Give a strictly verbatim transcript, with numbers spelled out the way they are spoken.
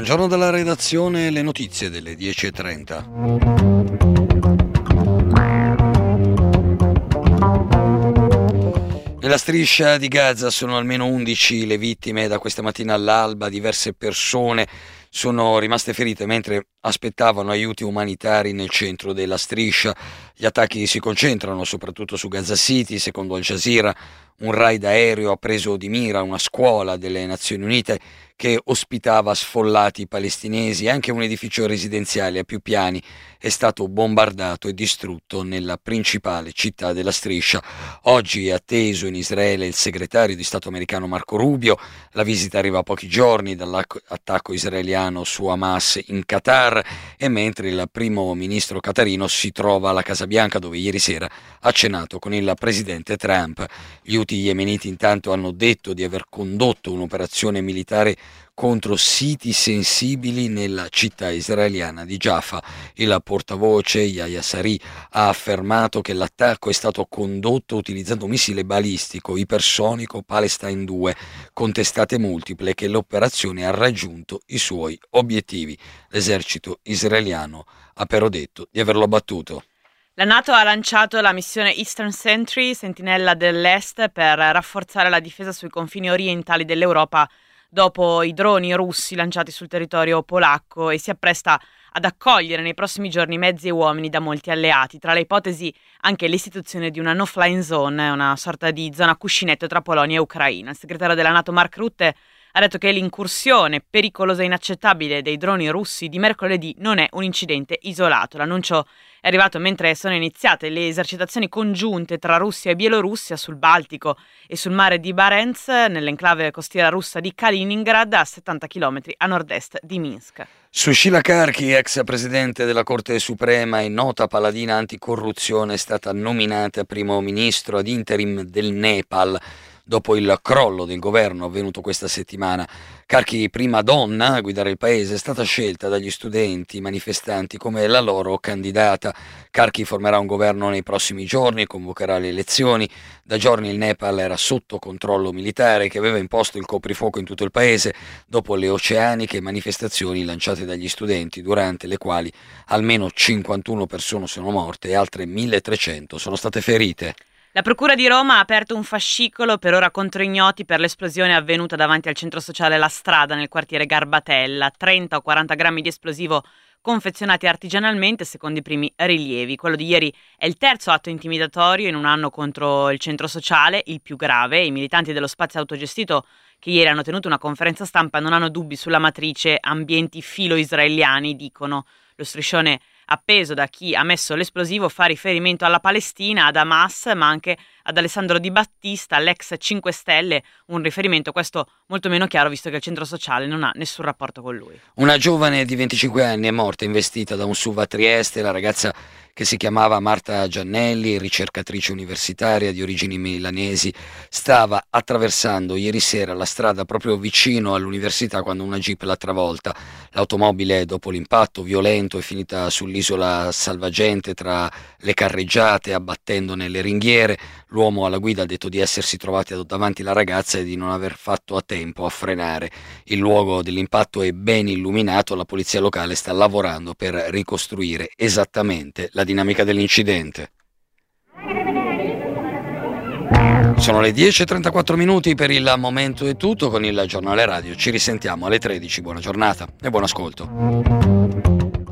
Buongiorno dalla redazione, le notizie delle dieci e trenta. Nella striscia di Gaza sono almeno undici le vittime. Da questa mattina all'alba diverse persone sono rimaste ferite mentre aspettavano aiuti umanitari nel centro della striscia. Gli attacchi si concentrano soprattutto su Gaza City. Secondo Al Jazeera, un raid aereo ha preso di mira una scuola delle Nazioni Unite che ospitava sfollati palestinesi. Anche un edificio residenziale a più piani è stato bombardato e distrutto nella principale città della striscia. Oggi è atteso in Israele il segretario di Stato americano Marco Rubio. La visita arriva a pochi giorni dall'attacco israeliano su Hamas in Qatar, e mentre il primo ministro qatarino si trova alla Casa Bianca, dove ieri sera ha cenato con il presidente Trump. Gli Houthi yemeniti intanto hanno detto di aver condotto un'operazione militare contro siti sensibili nella città israeliana di Jaffa. Il portavoce Yahya Sari ha affermato che l'attacco è stato condotto utilizzando un missile balistico ipersonico Palestine due con testate multiple, e che l'operazione ha raggiunto i suoi obiettivi. L'esercito israeliano ha però detto di averlo abbattuto. La NATO ha lanciato la missione Eastern Sentry, sentinella dell'Est, per rafforzare la difesa sui confini orientali dell'Europa dopo i droni russi lanciati sul territorio polacco, e si appresta ad accogliere nei prossimi giorni mezzi e uomini da molti alleati. Tra le ipotesi anche l'istituzione di una no-fly zone, una sorta di zona cuscinetto tra Polonia e Ucraina. Il segretario della NATO Mark Rutte ha detto che l'incursione pericolosa e inaccettabile dei droni russi di mercoledì non è un incidente isolato. L'annuncio è arrivato mentre sono iniziate le esercitazioni congiunte tra Russia e Bielorussia sul Baltico e sul mare di Barents, nell'enclave costiera russa di Kaliningrad, a settanta chilometri a nord-est di Minsk. Sushila Karki, ex presidente della Corte Suprema e nota paladina anticorruzione, è stata nominata primo ministro ad interim del Nepal dopo il crollo del governo avvenuto questa settimana. Karki, prima donna a guidare il paese, è stata scelta dagli studenti manifestanti come la loro candidata. Karki formerà un governo nei prossimi giorni e convocherà le elezioni. Da giorni il Nepal era sotto controllo militare, che aveva imposto il coprifuoco in tutto il paese dopo le oceaniche manifestazioni lanciate dagli studenti, durante le quali almeno cinquantuno persone sono morte e altre milletrecento sono state ferite. La Procura di Roma ha aperto un fascicolo, per ora contro ignoti, per l'esplosione avvenuta davanti al centro sociale La Strada nel quartiere Garbatella. trenta o quaranta grammi di esplosivo confezionati artigianalmente, secondo i primi rilievi. Quello di ieri è il terzo atto intimidatorio in un anno contro il centro sociale, il più grave. I militanti dello spazio autogestito, che ieri hanno tenuto una conferenza stampa, non hanno dubbi sulla matrice ambienti filo-israeliani, dicono. Lo striscione appeso da chi ha messo l'esplosivo fa riferimento alla Palestina, ad Hamas, ma anche ad Alessandro Di Battista, l'ex cinque Stelle, un riferimento questo molto meno chiaro visto che il centro sociale non ha nessun rapporto con lui. Una giovane di venticinque anni è morta investita da un S U V a Trieste. La ragazza, che si chiamava Marta Giannelli, ricercatrice universitaria di origini milanesi, stava attraversando ieri sera la strada proprio vicino all'università quando una jeep l'ha travolta. L'automobile, dopo l'impatto violento, è finita sull'isola Salvagente tra le carreggiate, abbattendo nelle ringhiere. L'uomo alla guida ha detto di essersi trovato davanti la ragazza e di non aver fatto a tempo a frenare. Il luogo dell'impatto è ben illuminato. La polizia locale sta lavorando per ricostruire esattamente la dinamica dell'incidente. Sono le dieci e trentaquattro minuti, per il momento è tutto con il giornale radio. Ci risentiamo alle tredici. Buona giornata e buon ascolto.